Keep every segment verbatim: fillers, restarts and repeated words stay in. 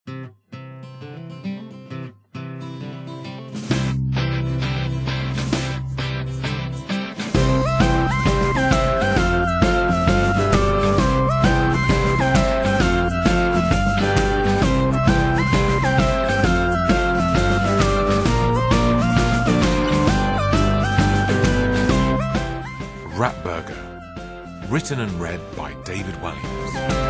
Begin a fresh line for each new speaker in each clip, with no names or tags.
Ratburger, written and read by David Walliams.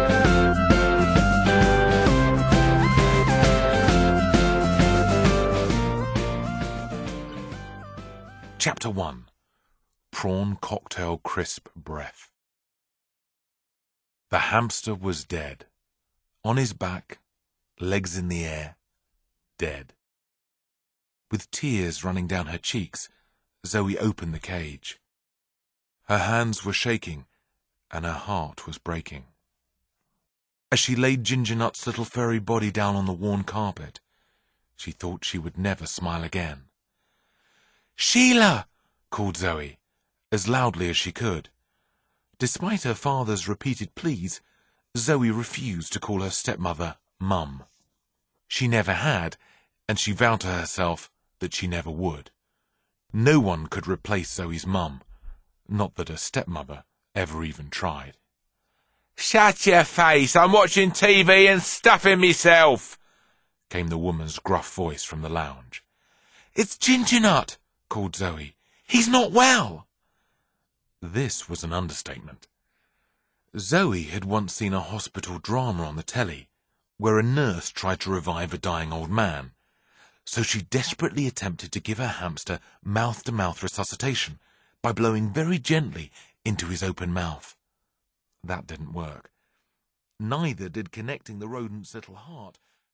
Chapter one. Prawn Cocktail Crisp Breath. The hamster was dead. On his back, legs in the air, dead. With tears running down her cheeks, Zoe opened the cage. Her hands were shaking, and her heart was breaking. As she laid Ginger Nut's little furry body down on the worn carpet, she thought she would never smile again. "Sheila!" called Zoe, as loudly as she could. Despite her father's repeated pleas, Zoe refused to call her stepmother Mum. She never had, and she vowed to herself that she never would. No one could replace Zoe's mum. Not that her stepmother ever even tried.
"Shut your face! I'm watching T V and stuffing myself!"
came the woman's gruff voice from the lounge.
"It's Ginger Nut!"
called Zoe.
"He's not well!"
This was an understatement. Zoe had once seen a hospital drama on the telly, where a nurse tried to revive a dying old man, so she desperately attempted to give her hamster mouth-to-mouth resuscitation by blowing very gently into his open mouth. That didn't work. Neither did connecting the rodent's little heart